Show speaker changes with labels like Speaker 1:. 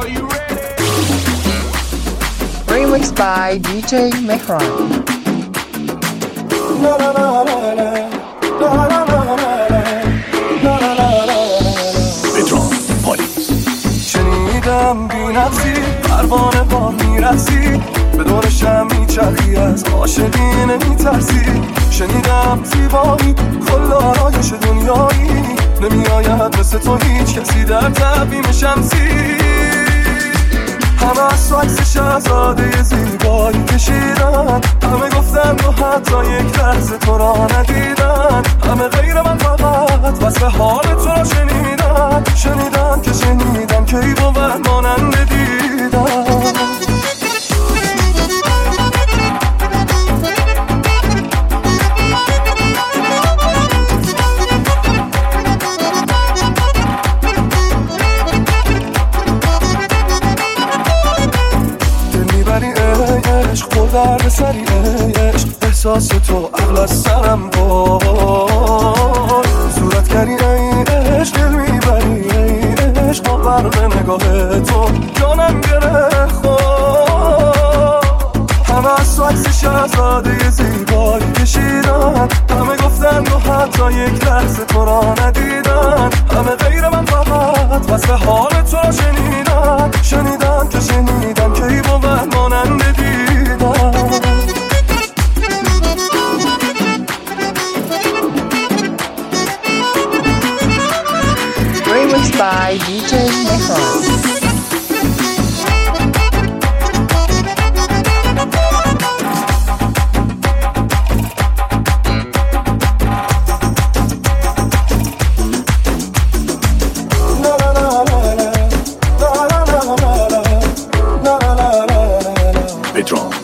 Speaker 1: Remixed by DJ Mehran.
Speaker 2: شنیدم بی نفسی پروانه بار میرسی به دورشم میچرخی از عاشقی نمیترسی شنیدم زیبایی کل آرایش دنیایی نمیآید مثل تو هیچ کسی در تبیم شمسی همه از تو عکس شهزاده زیبایی کشیدن همه گفتن و حتی یک لحظه تو را ندیدن همه غیر من فقط وصف حال تو را شنیدن که شنیدن که ای بود مانند دیدن درد سری عشق احساس تو عقل از سرم بود صورت کردی ای عشق دل میبری ای عشق با برق نگاه تو جانم گره خود همه از تو عکس شهزاده زیبایی کشیدن همه گفتن و حتی یک لحظه تو را ندیدن همه غیر من فقط وصف حال تو را شنیدن که شنیدن که ای بود مانند دیدن
Speaker 1: Remixed by DJ Mehran.
Speaker 3: Bedrock.